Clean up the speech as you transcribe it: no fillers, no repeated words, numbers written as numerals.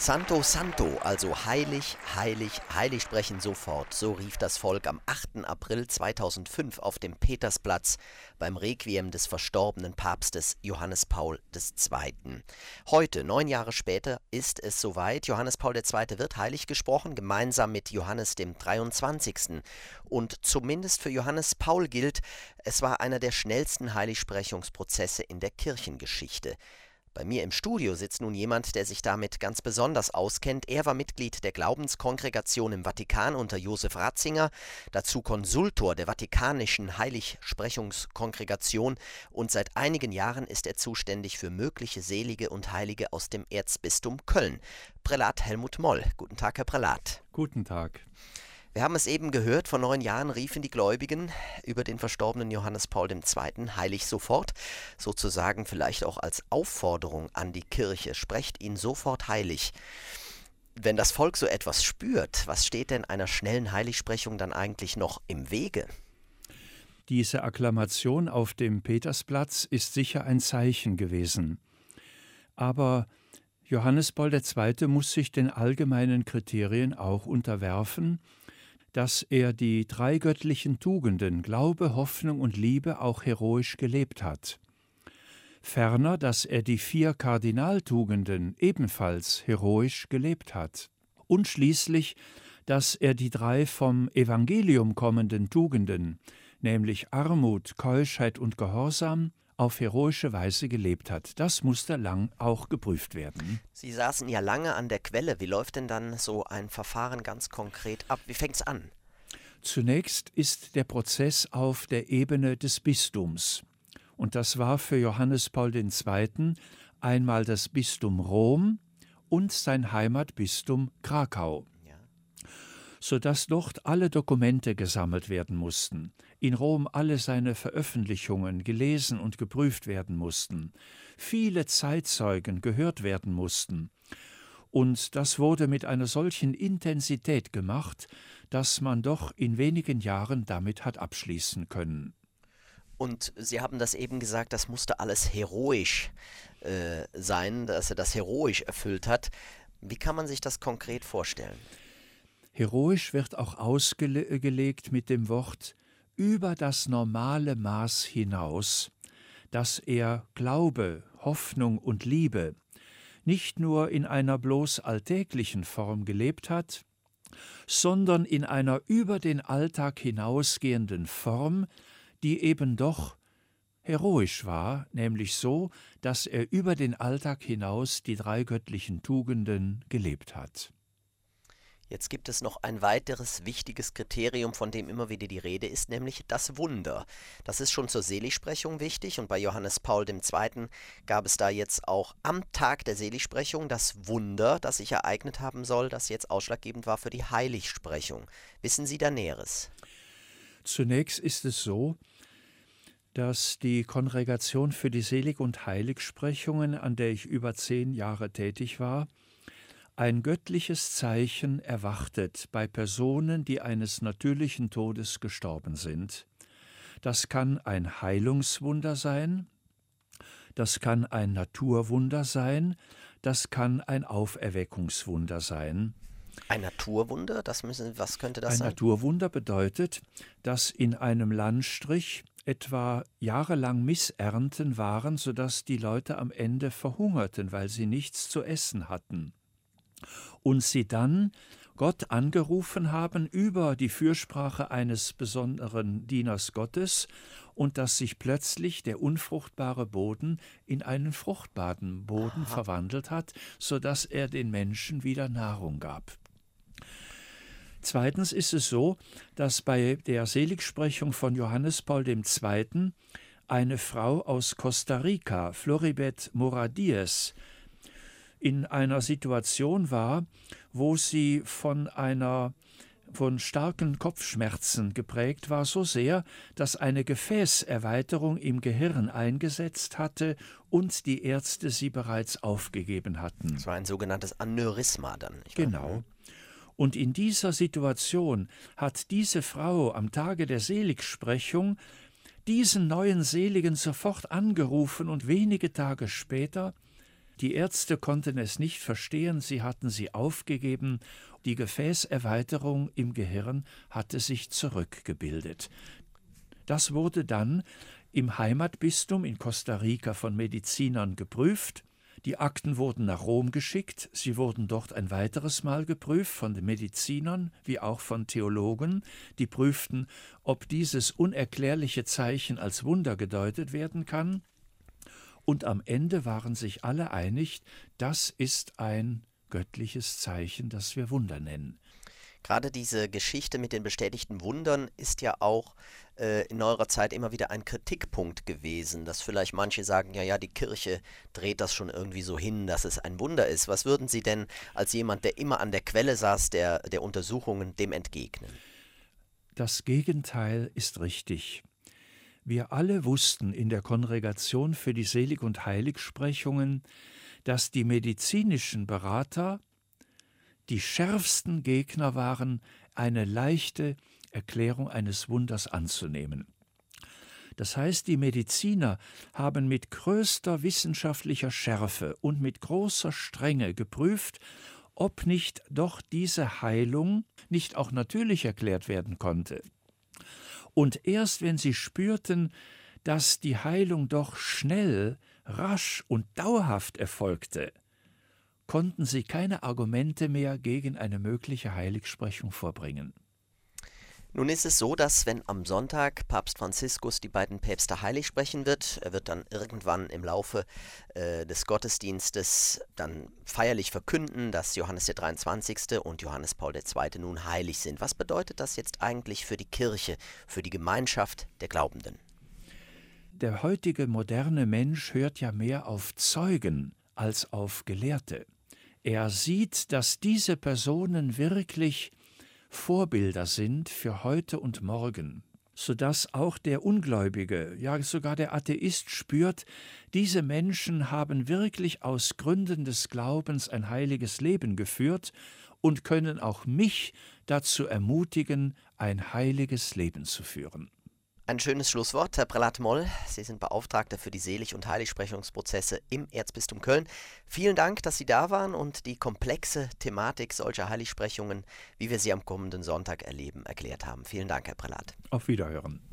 Santo, Santo, also heilig, heilig, heilig sprechen sofort. So rief das Volk am 8. April 2005 auf dem Petersplatz beim Requiem des verstorbenen Papstes Johannes Paul II. Heute, 9 Jahre später, ist es soweit. Johannes Paul II. Wird heilig gesprochen, gemeinsam mit Johannes dem 23. Und zumindest für Johannes Paul gilt, es war einer der schnellsten Heiligsprechungsprozesse in der Kirchengeschichte. Bei mir im Studio sitzt nun jemand, der sich damit ganz besonders auskennt. Er war Mitglied der Glaubenskongregation im Vatikan unter Josef Ratzinger, dazu Konsultor der Vatikanischen Heiligsprechungskongregation und seit einigen Jahren ist er zuständig für mögliche Selige und Heilige aus dem Erzbistum Köln. Prälat Helmut Moll. Guten Tag, Herr Prälat. Guten Tag. Wir haben es eben gehört, vor 9 Jahren riefen die Gläubigen über den verstorbenen Johannes Paul II. Heilig sofort, sozusagen vielleicht auch als Aufforderung an die Kirche, sprecht ihn sofort heilig. Wenn das Volk so etwas spürt, was steht denn einer schnellen Heiligsprechung dann eigentlich noch im Wege? Diese Akklamation auf dem Petersplatz ist sicher ein Zeichen gewesen. Aber Johannes Paul II. Muss sich den allgemeinen Kriterien auch unterwerfen, dass er die 3 göttlichen Tugenden Glaube, Hoffnung und Liebe auch heroisch gelebt hat. Ferner, dass er die 4 Kardinaltugenden ebenfalls heroisch gelebt hat. Und schließlich, dass er die 3 vom Evangelium kommenden Tugenden, nämlich Armut, Keuschheit und Gehorsam, auf heroische Weise gelebt hat. Das musste lang auch geprüft werden. Sie saßen ja lange an der Quelle. Wie läuft denn dann so ein Verfahren ganz konkret ab? Wie fängt es an? Zunächst ist der Prozess auf der Ebene des Bistums. Und das war für Johannes Paul II. Einmal das Bistum Rom und sein Heimatbistum Krakau, sodass dort alle Dokumente gesammelt werden mussten, in Rom alle seine Veröffentlichungen gelesen und geprüft werden mussten, viele Zeitzeugen gehört werden mussten. Und das wurde mit einer solchen Intensität gemacht, dass man doch in wenigen Jahren damit hat abschließen können. Und Sie haben das eben gesagt, das musste alles heroisch sein, dass er das heroisch erfüllt hat. Wie kann man sich das konkret vorstellen? Heroisch wird auch ausgelegt mit dem Wort über das normale Maß hinaus, dass er Glaube, Hoffnung und Liebe nicht nur in einer bloß alltäglichen Form gelebt hat, sondern in einer über den Alltag hinausgehenden Form, die eben doch heroisch war, nämlich so, dass er über den Alltag hinaus die 3 göttlichen Tugenden gelebt hat. Jetzt gibt es noch ein weiteres wichtiges Kriterium, von dem immer wieder die Rede ist, nämlich das Wunder. Das ist schon zur Seligsprechung wichtig und bei Johannes Paul II. Gab es da jetzt auch am Tag der Seligsprechung das Wunder, das sich ereignet haben soll, das jetzt ausschlaggebend war für die Heiligsprechung. Wissen Sie da Näheres? Zunächst ist es so, dass die Kongregation für die Selig- und Heiligsprechungen, an der ich über 10 Jahre tätig war, ein göttliches Zeichen erwartet bei Personen, die eines natürlichen Todes gestorben sind. Das kann ein Heilungswunder sein, das kann ein Naturwunder sein, das kann ein Auferweckungswunder sein. Ein Naturwunder? Was könnte das sein? Ein Naturwunder bedeutet, dass in einem Landstrich etwa jahrelang Missernten waren, sodass die Leute am Ende verhungerten, weil sie nichts zu essen hatten. Und sie dann Gott angerufen haben über die Fürsprache eines besonderen Dieners Gottes und dass sich plötzlich der unfruchtbare Boden in einen fruchtbaren Boden verwandelt hat, sodass er den Menschen wieder Nahrung gab. Zweitens ist es so, dass bei der Seligsprechung von Johannes Paul II. Eine Frau aus Costa Rica, Floribet Moradies, in einer Situation war, wo sie von starken Kopfschmerzen geprägt war, so sehr, dass eine Gefäßerweiterung im Gehirn eingesetzt hatte und die Ärzte sie bereits aufgegeben hatten. Das war ein sogenanntes Aneurysma dann. Genau. Und in dieser Situation hat diese Frau am Tage der Seligsprechung diesen neuen Seligen sofort angerufen und wenige Tage später Die Ärzte konnten es nicht verstehen, sie hatten sie aufgegeben. Die Gefäßerweiterung im Gehirn hatte sich zurückgebildet. Das wurde dann im Heimatbistum in Costa Rica von Medizinern geprüft. Die Akten wurden nach Rom geschickt. Sie wurden dort ein weiteres Mal geprüft von den Medizinern wie auch von Theologen. Die prüften, ob dieses unerklärliche Zeichen als Wunder gedeutet werden kann. Und am Ende waren sich alle einig, das ist ein göttliches Zeichen, das wir Wunder nennen. Gerade diese Geschichte mit den bestätigten Wundern ist ja auch in neuerer Zeit immer wieder ein Kritikpunkt gewesen, dass vielleicht manche sagen, ja, die Kirche dreht das schon irgendwie so hin, dass es ein Wunder ist. Was würden Sie denn als jemand, der immer an der Quelle saß, der Untersuchungen, dem entgegnen? Das Gegenteil ist richtig. Wir alle wussten in der Kongregation für die Selig- und Heiligsprechungen, dass die medizinischen Berater die schärfsten Gegner waren, eine leichte Erklärung eines Wunders anzunehmen. Das heißt, die Mediziner haben mit größter wissenschaftlicher Schärfe und mit großer Strenge geprüft, ob nicht doch diese Heilung nicht auch natürlich erklärt werden konnte. Und erst wenn sie spürten, dass die Heilung doch schnell, rasch und dauerhaft erfolgte, konnten sie keine Argumente mehr gegen eine mögliche Heiligsprechung vorbringen. Nun ist es so, dass wenn am Sonntag Papst Franziskus die beiden Päpste heilig sprechen wird, er wird dann irgendwann im Laufe des Gottesdienstes dann feierlich verkünden, dass Johannes der 23. und Johannes Paul II. Nun heilig sind. Was bedeutet das jetzt eigentlich für die Kirche, für die Gemeinschaft der Glaubenden? Der heutige moderne Mensch hört ja mehr auf Zeugen als auf Gelehrte. Er sieht, dass diese Personen wirklich Vorbilder sind für heute und morgen, sodass auch der Ungläubige, ja sogar der Atheist spürt, diese Menschen haben wirklich aus Gründen des Glaubens ein heiliges Leben geführt und können auch mich dazu ermutigen, ein heiliges Leben zu führen. Ein schönes Schlusswort, Herr Prälat Moll. Sie sind Beauftragter für die Selig- und Heiligsprechungsprozesse im Erzbistum Köln. Vielen Dank, dass Sie da waren und die komplexe Thematik solcher Heiligsprechungen, wie wir sie am kommenden Sonntag erleben, erklärt haben. Vielen Dank, Herr Prälat. Auf Wiederhören.